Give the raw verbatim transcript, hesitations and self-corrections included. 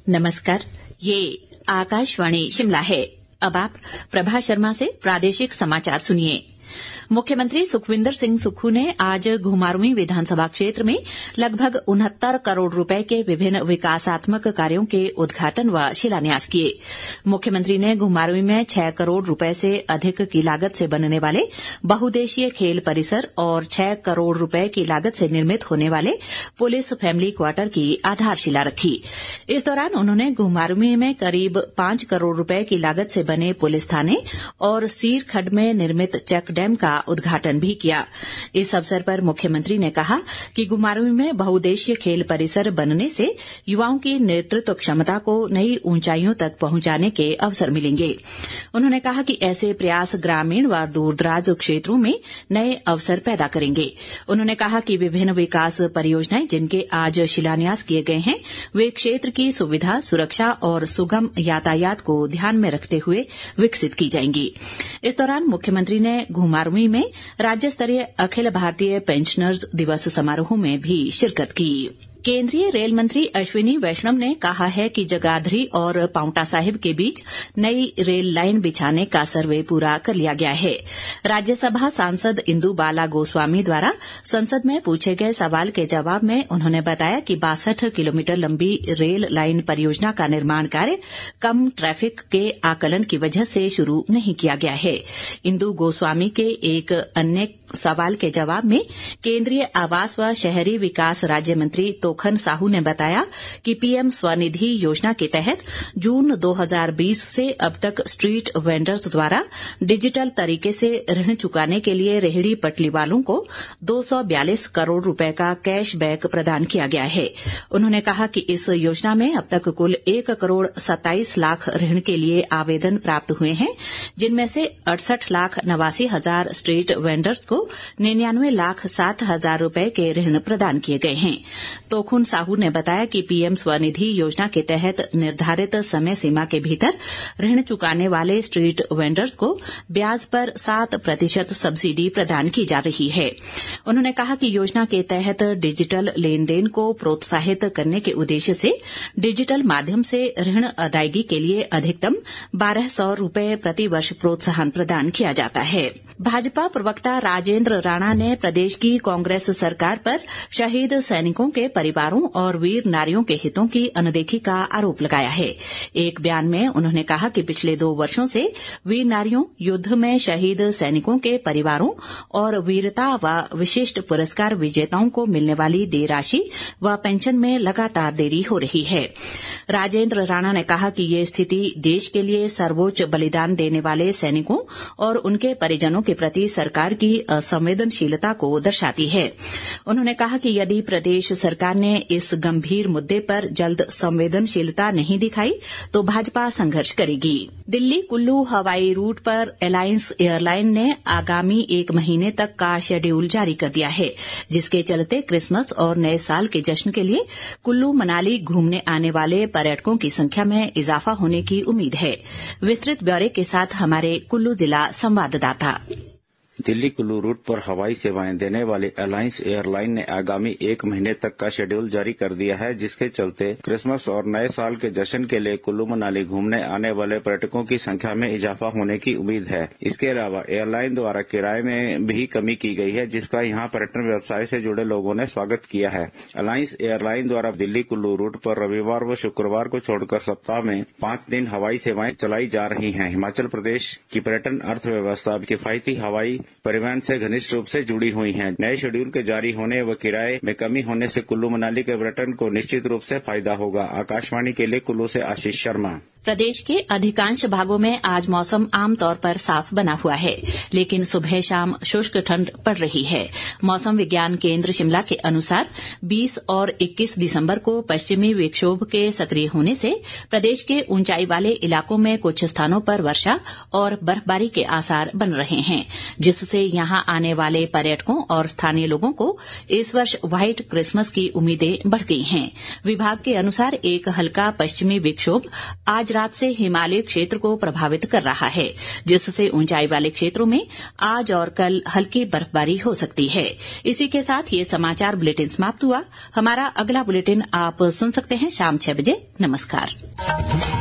नमस्कार, ये आकाशवाणी शिमला है। अब आप प्रभा शर्मा से प्रादेशिक समाचार सुनिए। मुख्यमंत्री सुखविंदर सिंह सुक्खू ने आज घुमारवीं विधानसभा क्षेत्र में लगभग उनहत्तर करोड़ रुपए के विभिन्न विकासात्मक कार्यों के उद्घाटन व शिलान्यास किए। मुख्यमंत्री ने घुमारवीं में छह करोड़ रुपए से अधिक की लागत से बनने वाले बहुउद्देशीय खेल परिसर और छह करोड़ रुपए की लागत से निर्मित होने वाले पुलिस फैमिली क्वार्टर की आधारशिला रखी। इस दौरान उन्होंने घुमारवीं में करीब पांच करोड़ रुपए की लागत से बने पुलिस थाने और सीर खड्ड में निर्मित चेक डैम का उद्घाटन भी किया। इस अवसर पर मुख्यमंत्री ने कहा कि घुमारवीं में बहुउद्देशीय खेल परिसर बनने से युवाओं की नेतृत्व क्षमता को नई ऊंचाइयों तक पहुंचाने के अवसर मिलेंगे। उन्होंने कहा कि ऐसे प्रयास ग्रामीण व दूरदराज क्षेत्रों में नए अवसर पैदा करेंगे। उन्होंने कहा कि विभिन्न विकास परियोजनाएं जिनके आज शिलान्यास किए गए हैं, वे क्षेत्र की सुविधा, सुरक्षा और सुगम यातायात को ध्यान में रखते हुए विकसित की जाएंगी। इस दौरान मुख्यमंत्री ने घुमारवीं में राज्य स्तरीय अखिल भारतीय पेंशनर्स दिवस समारोह में भी शिरकत की। केंद्रीय रेल मंत्री अश्विनी वैष्णव ने कहा है कि जगाधरी और पांवटा साहिब के बीच नई रेल लाइन बिछाने का सर्वे पूरा कर लिया गया है। राज्यसभा सांसद इंदु बाला गोस्वामी द्वारा संसद में पूछे गए सवाल के जवाब में उन्होंने बताया कि बासठ किलोमीटर लंबी रेल लाइन परियोजना का निर्माण कार्य कम ट्रैफिक के आकलन की वजह से शुरू नहीं किया गया है। इंदु गोस्वामी के एक अन्य सवाल के जवाब में केंद्रीय आवास व शहरी विकास राज्य मंत्री तोखन साहू ने बताया कि पीएम स्वनिधि योजना के तहत जून दो हज़ार बीस से अब तक स्ट्रीट वेंडर्स द्वारा डिजिटल तरीके से ऋण चुकाने के लिए रेहड़ी पटरी वालों को दो सौ बयालीस करोड़ रुपए का कैश बैक प्रदान किया गया है। उन्होंने कहा कि इस योजना में अब तक कुल एक करोड़ सत्ताईस लाख ऋण के लिए आवेदन प्राप्त हुए हैं, जिनमें से अड़सठ लाख नवासी हजार स्ट्रीट वेंडर्स को निन्यानवे लाख सात हजार रुपए के ऋण प्रदान किए गए हैं। तोखुन साहू ने बताया कि पीएम स्वनिधि योजना के तहत निर्धारित समय सीमा के भीतर ऋण चुकाने वाले स्ट्रीट वेंडर्स को ब्याज पर सात प्रतिशत सब्सिडी प्रदान की जा रही है। उन्होंने कहा कि योजना के तहत डिजिटल लेन देन को प्रोत्साहित करने के उद्देश्य से डिजिटल माध्यम से ऋण अदायगी के लिए अधिकतम बारह सौ रुपए प्रति वर्ष प्रोत्साहन प्रदान किया जाता है। भाजपा प्रवक्ता राजेंद्र राणा ने प्रदेश की कांग्रेस सरकार पर शहीद सैनिकों के परिवारों और वीर नारियों के हितों की अनदेखी का आरोप लगाया है। एक बयान में उन्होंने कहा कि पिछले दो वर्षों से वीर नारियों, युद्ध में शहीद सैनिकों के परिवारों और वीरता व विशिष्ट पुरस्कार विजेताओं को मिलने वाली देय राशि व पेंशन में लगातार देरी हो रही है। राजेंद्र राणा ने कहा कि ये स्थिति देश के लिए सर्वोच्च बलिदान देने वाले सैनिकों और उनके परिजनों के प्रति सरकार की असंवेदनशीलता को दर्शाती है। उन्होंने कहा कि यदि प्रदेश सरकार ने इस गंभीर मुद्दे पर जल्द संवेदनशीलता नहीं दिखाई तो भाजपा संघर्ष करेगी। दिल्ली कुल्लू हवाई रूट पर एलायंस एयरलाइन ने आगामी एक महीने तक का शेड्यूल जारी कर दिया है, जिसके चलते क्रिसमस और नए साल के जश्न के लिए कुल्लू मनाली घूमने आने वाले पर्यटकों की संख्या में इजाफा होने की उम्मीद है। विस्तृत ब्यौरे के साथ हमारे कुल्लू जिला संवाददाता। दिल्ली कुल्लू रूट पर हवाई सेवाएं देने वाली अलायंस एयरलाइन ने आगामी एक महीने तक का शेड्यूल जारी कर दिया है, जिसके चलते क्रिसमस और नए साल के जश्न के लिए कुल्लू मनाली घूमने आने वाले पर्यटकों की संख्या में इजाफा होने की उम्मीद है। इसके अलावा एयरलाइन द्वारा किराए में भी कमी की गई है, जिसका यहां पर्यटन व्यवसाय से जुड़े लोगों ने स्वागत किया है। अलायंस एयरलाइन द्वारा दिल्ली कुल्लू रूट पर रविवार व शुक्रवार को छोड़कर सप्ताह में पांच दिन हवाई सेवाएं चलाई जा रही हैं। हिमाचल प्रदेश की पर्यटन अर्थव्यवस्था किफायती हवाई परिवहन से घनिष्ठ रूप से जुड़ी हुई हैं। नए शेड्यूल के जारी होने व किराए में कमी होने से कुल्लू मनाली के पर्यटन को निश्चित रूप से फायदा होगा। आकाशवाणी के लिए कुल्लू से आशीष शर्मा। प्रदेश के अधिकांश भागों में आज मौसम आमतौर पर साफ बना हुआ है, लेकिन सुबह शाम शुष्क ठंड पड़ रही है। मौसम विज्ञान केंद्र शिमला के अनुसार बीस और इक्कीस दिसंबर को पश्चिमी विक्षोभ के सक्रिय होने से प्रदेश के ऊंचाई वाले इलाकों में कुछ स्थानों पर वर्षा और बर्फबारी के आसार बन रहे हैं, जिससे यहां आने वाले पर्यटकों और स्थानीय लोगों को इस वर्ष व्हाइट क्रिसमस की उम्मीदें बढ़ गई हैं। विभाग के अनुसार एक हल्का पश्चिमी विक्षोभ आज आज रात से हिमालय क्षेत्र को प्रभावित कर रहा है, जिससे ऊंचाई वाले क्षेत्रों में आज और कल हल्की बर्फबारी हो सकती है। इसी के साथ ये समाचार बुलेटिन समाप्त हुआ। हमारा अगला बुलेटिन आप सुन सकते हैं शाम छह बजे। नमस्कार।